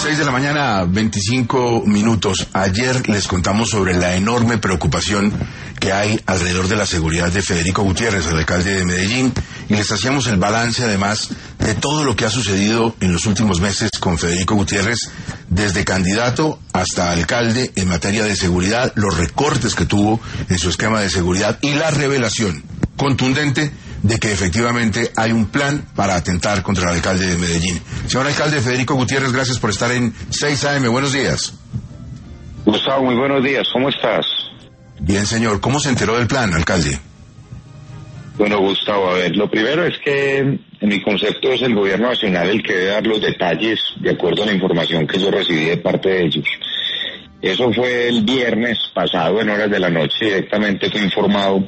6 de la mañana, 25 minutos. Ayer les contamos sobre la enorme preocupación que hay alrededor de la seguridad de Federico Gutiérrez, el alcalde de Medellín, y les hacíamos el balance además de todo lo que ha sucedido en los últimos meses con Federico Gutiérrez, desde candidato hasta alcalde en materia de seguridad, los recortes que tuvo en su esquema de seguridad y la revelación contundente de que efectivamente hay un plan para atentar contra el alcalde de Medellín. Señor alcalde Federico Gutiérrez, gracias por estar en 6 AM. Buenos días. Gustavo, muy buenos días. ¿Cómo estás? Bien, señor. ¿Cómo se enteró del plan, alcalde? Bueno, Gustavo, a ver, lo primero es que en mi concepto es el gobierno nacional el que debe dar los detalles de acuerdo a la información que yo recibí de parte de ellos. Eso fue el viernes pasado en horas de la noche. Directamente fui informado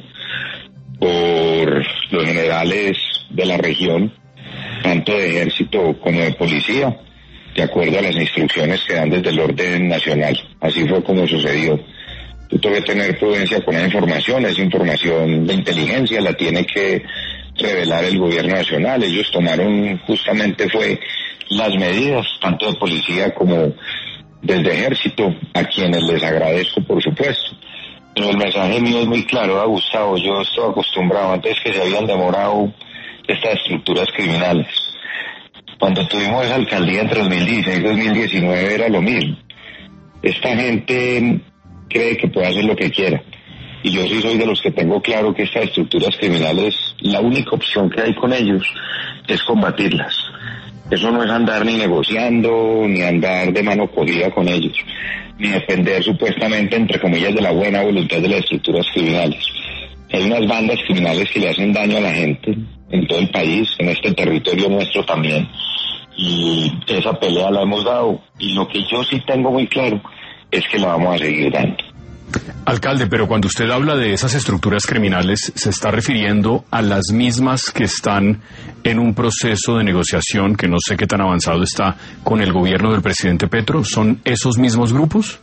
por los generales de la región, tanto de ejército como de policía, de acuerdo a las instrucciones que dan desde el orden nacional. Así fue como sucedió. Tú tengo que tener prudencia con la información, es información de inteligencia, la tiene que revelar el gobierno nacional. Ellos tomaron justamente fue las medidas, tanto de policía como desde ejército, a quienes les agradezco por supuesto. Pero el mensaje mío es muy claro, Gustavo. Yo estoy acostumbrado antes que se habían demorado estas estructuras criminales. Cuando tuvimos esa alcaldía entre 2016 y 2019 era lo mismo. Esta gente cree que puede hacer lo que quiera. Y yo sí soy de los que tengo claro que estas estructuras criminales, la única opción que hay con ellos es combatirlas. Eso no es andar ni negociando, ni andar de mano cogida con ellos, ni depender supuestamente, entre comillas, de la buena voluntad de las estructuras criminales. Hay unas bandas criminales que le hacen daño a la gente en todo el país, en este territorio nuestro también, y esa pelea la hemos dado, y lo que yo sí tengo muy claro es que la vamos a seguir dando. Alcalde, pero cuando usted habla de esas estructuras criminales, ¿se está refiriendo a las mismas que están en un proceso de negociación que no sé qué tan avanzado está con el gobierno del presidente Petro? ¿Son esos mismos grupos?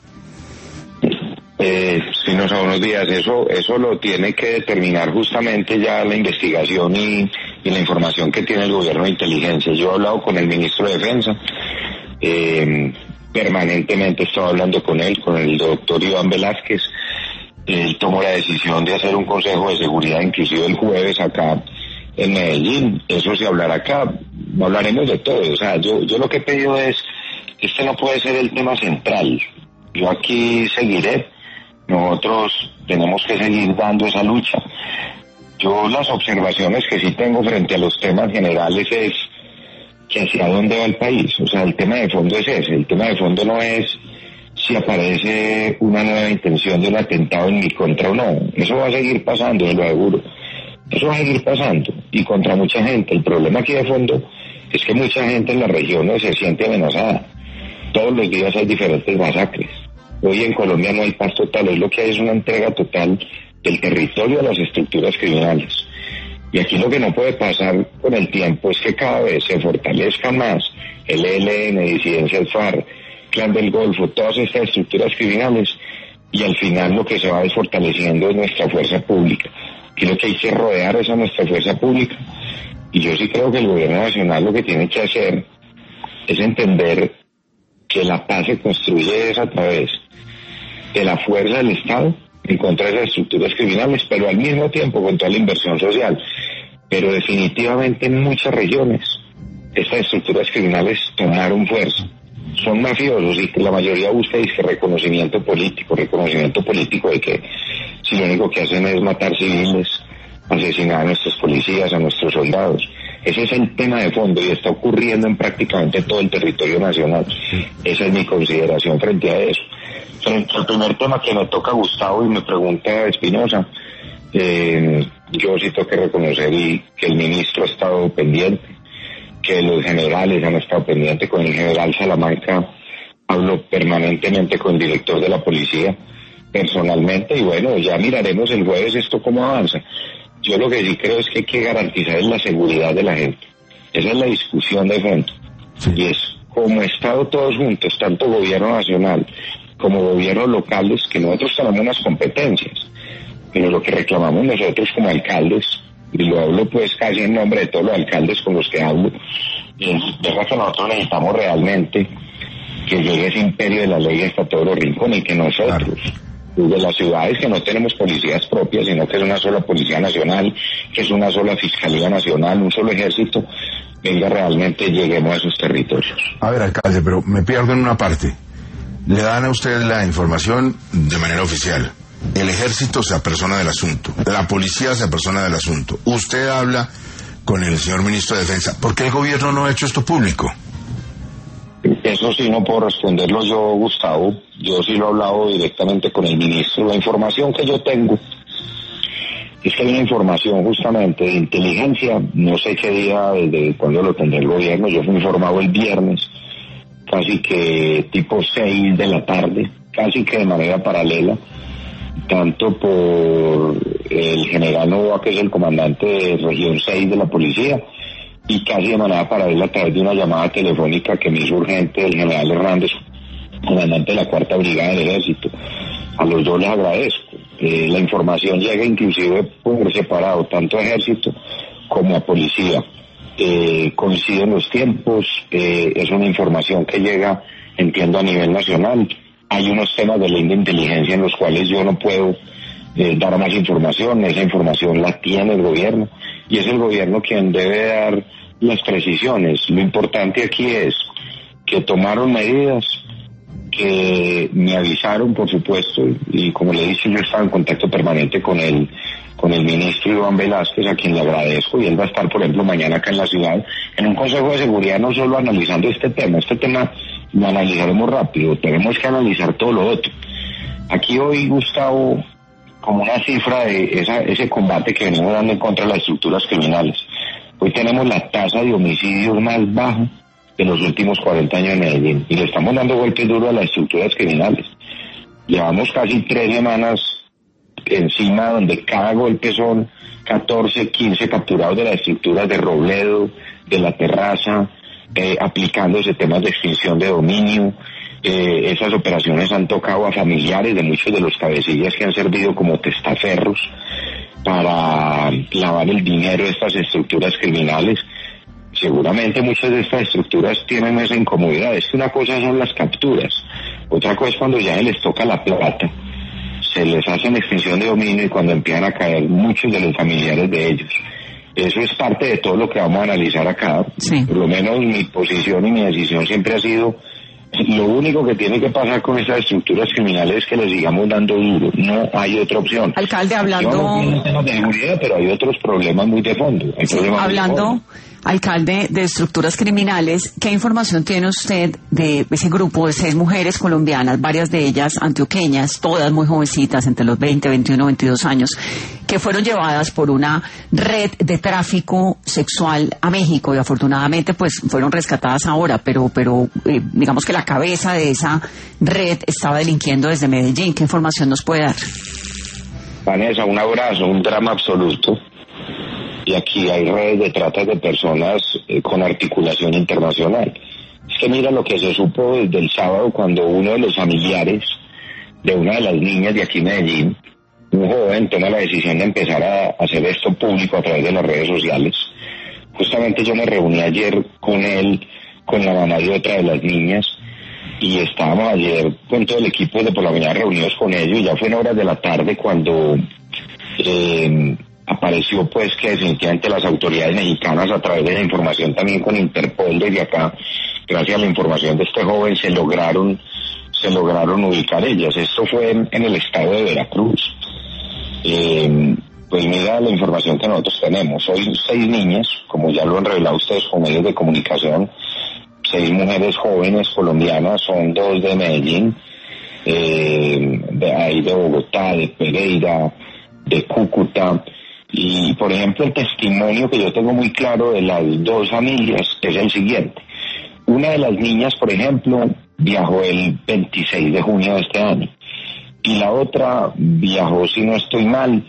Sí, no sé, buenos días. Eso lo tiene que determinar justamente ya la investigación y la información que tiene el gobierno de inteligencia. Yo he hablado con el ministro de Defensa, permanentemente estaba hablando con él, con el doctor Iván Velázquez. Él tomó la decisión de hacer un consejo de seguridad, inclusive el jueves acá en Medellín. Eso se hablará acá, hablaremos de todo. O sea, yo lo que he pedido es, este no puede ser el tema central. Yo aquí seguiré, nosotros tenemos que seguir dando esa lucha. Yo las observaciones que sí tengo frente a los temas generales es que hacia dónde va el país. O sea, el tema de fondo es ese. El tema de fondo no es si aparece una nueva intención de un atentado en mi contra o no. Eso va a seguir pasando, te lo aseguro. Eso va a seguir pasando y contra mucha gente. El problema aquí de fondo es que mucha gente en la región no se siente amenazada. Todos los días hay diferentes masacres. Hoy en Colombia no hay paz total. Hoy lo que hay es una entrega total del territorio a las estructuras criminales. Y aquí lo que no puede pasar con el tiempo es que cada vez se fortalezca más el ELN, disidencias FARC, Clan del Golfo, todas estas estructuras criminales, y al final lo que se va desfortaleciendo es nuestra fuerza pública. Y lo que hay que rodear es a nuestra fuerza pública. Y yo sí creo que el gobierno nacional lo que tiene que hacer es entender que la paz se construye es a través de la fuerza del Estado en contra de esas estructuras criminales, pero al mismo tiempo con toda la inversión social. Pero definitivamente en muchas regiones estas estructuras criminales tomaron fuerza. Son mafiosos y que la mayoría busca reconocimiento político de que si lo único que hacen es matar civiles, asesinar a nuestros policías, a nuestros soldados. Ese es el tema de fondo y está ocurriendo en prácticamente todo el territorio nacional. Esa es mi consideración frente a eso. Frente al primer tema que me toca Gustavo y me pregunta Espinosa, yo sí tengo que reconocer que el ministro ha estado pendiente, que los generales han estado pendientes. Con el general Salamanca hablo permanentemente con el director de la policía, personalmente, y bueno, ya miraremos el jueves esto cómo avanza. Yo lo que sí creo es que hay que garantizar la seguridad de la gente. Esa es la discusión de fondo. Sí. Y es como Estado todos juntos, tanto gobierno nacional como gobiernos locales, que nosotros tenemos unas competencias, pero lo que reclamamos nosotros como alcaldes, y lo hablo pues casi en nombre de todos los alcaldes con los que hablo, es que nosotros necesitamos realmente que llegue ese imperio de la ley hasta todos los rincones y que nosotros, de las ciudades que no tenemos policías propias, sino que es una sola policía nacional, que es una sola fiscalía nacional, un solo ejército, venga, realmente lleguemos a esos territorios. A ver, alcalde, pero me pierdo en una parte. Le dan a usted la información de manera oficial. El ejército se apersona del asunto. La policía se apersona del asunto. Usted habla con el señor ministro de Defensa. ¿Por qué el gobierno no ha hecho esto público? Eso sí no puedo responderlo yo, Gustavo. Yo sí lo he hablado directamente con el ministro. La información que yo tengo es que hay una información justamente de inteligencia, no sé qué día, desde cuándo lo tendrá el gobierno. Yo fui informado el viernes, casi que tipo 6 de la tarde, casi que de manera paralela, tanto por el general Novoa, que es el comandante de región 6 de la policía, y casi de manera paralela a través de una llamada telefónica que me hizo urgente el general Hernández, comandante de la 4ª Brigada del Ejército. A los dos les agradezco. La información llega inclusive por separado, tanto a Ejército como a Policía. Coinciden los tiempos, es una información que llega, entiendo, a nivel nacional. Hay unos temas de ley de inteligencia en los cuales yo no puedo dar más información. Esa información la tiene el gobierno y es el gobierno quien debe dar las precisiones. Lo importante aquí es que tomaron medidas, que me avisaron, por supuesto, y como le dije, yo estaba en contacto permanente con el ministro Iván Velásquez, a quien le agradezco, y él va a estar, por ejemplo, mañana acá en la ciudad, en un consejo de seguridad, no solo analizando este tema lo analizaremos rápido, tenemos que analizar todo lo otro. Aquí hoy, Gustavo, como una cifra de ese combate que venimos dando en contra de las estructuras criminales, hoy tenemos la tasa de homicidios más baja de los últimos 40 años en Medellín, y le estamos dando golpes duros a las estructuras criminales. Llevamos casi 3 semanas encima, donde cada golpe son 14, 15 capturados de las estructuras de Robledo, de La Terraza, aplicándose temas de extinción de dominio. Esas operaciones han tocado a familiares de muchos de los cabecillas que han servido como testaferros para lavar el dinero de estas estructuras criminales. Seguramente muchas de estas estructuras tienen esa incomodidad. Es que una cosa son las capturas, otra cosa es cuando ya se les toca la plata, se les hace en extinción de dominio y cuando empiezan a caer muchos de los familiares de ellos. Eso es parte de todo lo que vamos a analizar acá. Sí. Por lo menos mi posición y mi decisión siempre ha sido: lo único que tiene que pasar con estas estructuras criminales es que les sigamos dando duro. No hay otra opción. Alcalde, hablando... No temas de seguridad, pero hay otros problemas muy de fondo. Hablando, alcalde, de estructuras criminales, ¿qué información tiene usted de ese grupo de 6 mujeres colombianas, varias de ellas antioqueñas, todas muy jovencitas, entre los 20, 21, 22 años, que fueron llevadas por una red de tráfico sexual a México y afortunadamente pues fueron rescatadas ahora, pero digamos que la cabeza de esa red estaba delinquiendo desde Medellín? ¿Qué información nos puede dar? Vanessa, un abrazo, un drama absoluto. Y aquí hay redes de trata de personas con articulación internacional. Es que mira lo que se supo desde el sábado, cuando uno de los familiares de una de las niñas de aquí en Medellín, un joven, toma la decisión de empezar a hacer esto público a través de las redes sociales. Justamente yo me reuní ayer con él, con la mamá de otra de las niñas, y estábamos ayer con todo el equipo de por la mañana reunidos con ellos, y ya fue en horas de la tarde cuando apareció pues que definitivamente las autoridades mexicanas, a través de la información también con Interpol desde acá, gracias a la información de este joven, se lograron ubicar ellas. Esto fue en el estado de Veracruz. Pues mira la información que nosotros tenemos. Hoy 6 niñas, como ya lo han revelado ustedes con medios de comunicación, 6 mujeres jóvenes colombianas, son 2 de Medellín, de Bogotá, de Pereira, de Cúcuta. Y por ejemplo el testimonio que yo tengo muy claro de las 2 familias es el siguiente. Una de las niñas, por ejemplo, viajó el 26 de junio de este año y la otra viajó, si no estoy mal,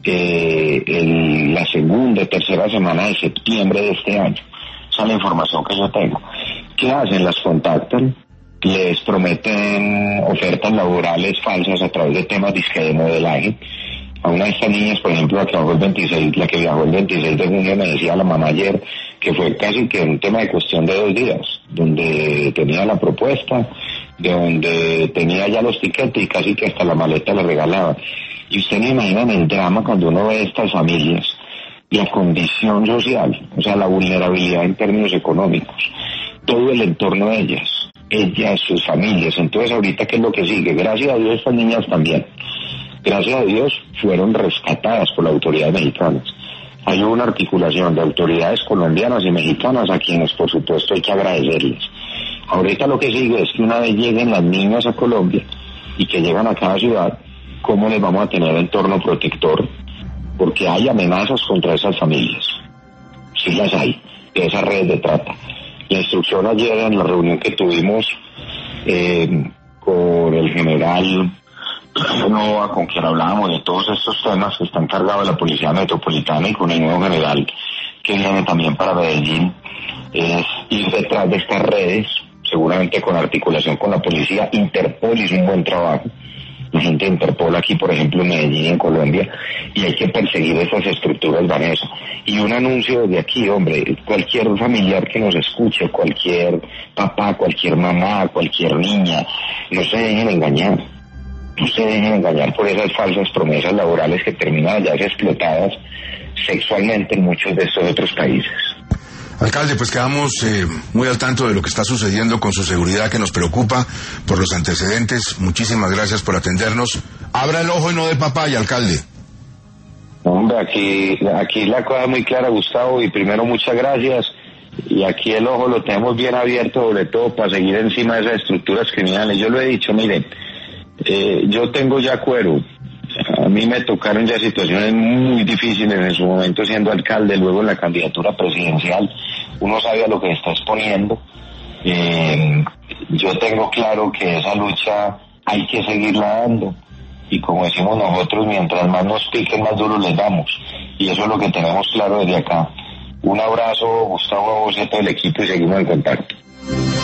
en la segunda y tercera semana de septiembre de este año. Esa es la información que yo tengo. ¿Qué hacen? Las contactan, les prometen ofertas laborales falsas a través de temas de modelaje. A una de estas niñas, por ejemplo, la que viajó el 26 de junio, me decía la mamá ayer que fue casi que un tema de cuestión de 2 días, donde tenía la propuesta de donde tenía ya los tiquetes y casi que hasta la maleta le regalaba. Y usted me imagina el drama cuando uno ve estas familias, la condición social, o sea, la vulnerabilidad en términos económicos, todo el entorno de ellas, sus familias. Entonces ahorita, ¿qué es lo que sigue? Gracias a Dios estas niñas también, gracias a Dios, fueron rescatadas por las autoridades mexicanas. Hay una articulación de autoridades colombianas y mexicanas a quienes por supuesto hay que agradecerles. Ahorita lo que sigue es que una vez lleguen las niñas a Colombia y que llegan a cada ciudad, ¿cómo les vamos a tener entorno protector? Porque hay amenazas contra esas familias. Sí las hay, de esas redes de trata. La instrucción ayer en la reunión que tuvimos con el general Nova, con quien hablábamos de todos estos temas que están cargados de la Policía Metropolitana, y con el nuevo general que viene también para Medellín, es ir detrás de estas redes, seguramente con articulación con la policía. Interpol hizo un buen trabajo, la gente de Interpol aquí, por ejemplo, en Medellín y en Colombia, y hay que perseguir esas estructuras, Vanessa. Y un anuncio desde aquí, hombre, cualquier familiar que nos escuche, cualquier papá, cualquier mamá, cualquier niña, no se dejen engañar. No se dejen engañar por esas falsas promesas laborales que terminan ya explotadas sexualmente en muchos de estos otros países. Alcalde, pues quedamos muy al tanto de lo que está sucediendo con su seguridad, que nos preocupa por los antecedentes. Muchísimas gracias por atendernos. Abra el ojo y no de papaya, alcalde. Hombre, aquí la cosa es muy clara, Gustavo, y primero muchas gracias. Y aquí el ojo lo tenemos bien abierto, sobre todo para seguir encima de esas estructuras criminales. Yo lo he dicho, miren, yo tengo ya cuero. A mí me tocaron ya situaciones muy difíciles en su momento siendo alcalde, luego en la candidatura presidencial. Uno sabe a lo que está exponiendo. Yo tengo claro que esa lucha hay que seguirla dando. Y como decimos nosotros, mientras más nos piquen, más duro les damos. Y eso es lo que tenemos claro desde acá. Un abrazo, Gustavo, a vos y a todo el equipo, y seguimos en contacto.